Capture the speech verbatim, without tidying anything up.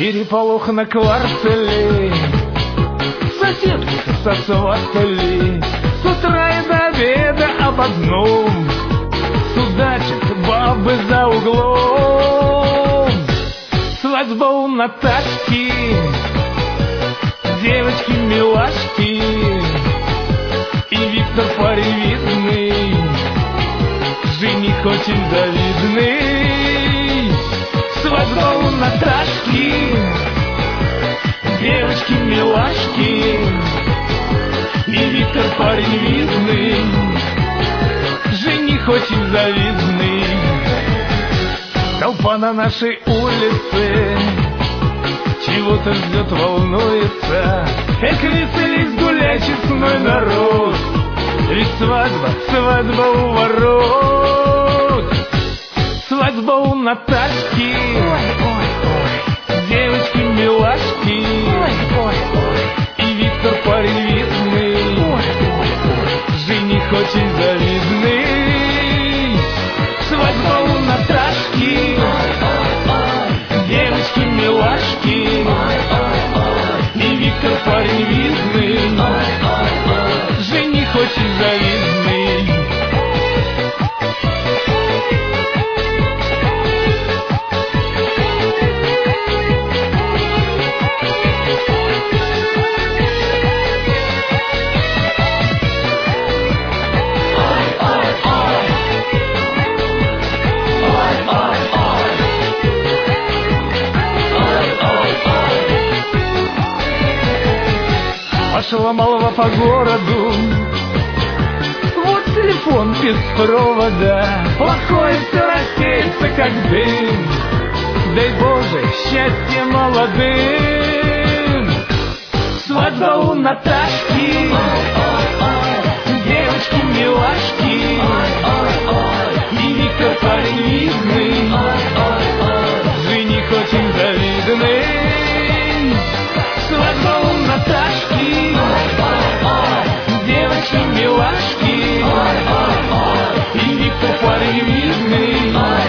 Переполох на квартале, соседку сосватали. С утра и до обеда об одном судачат бабы за углом. Свадьба у Наташки, девочки-милашки, и Виктор парень видный, жених очень завидный. Свадьба у Наташки, девочки-милашки, и Виктор парень видный, жених очень завидный. Толпа на нашей улице чего-то ждет, волнуется. Эх, веселись, гуляй, честной народ, ведь свадьба, свадьба у ворот. Свадьба у Наташки, девочки-милашки, и Виктор парень видный, жених очень завидный. Свадьба у Наташки, девочки-милашки, и Виктор парень видный, жених очень завидный. Пошла молва по городу, вот телефон без провода, плохое все рассеется, как дым. Дай Боже, счастье молодым. Свадьба у Наташки, девочки-милашки, и Виктор парень видный, жених очень завидный. Свадьба у Наташки, девочки-милашки, и Виктор парень видный,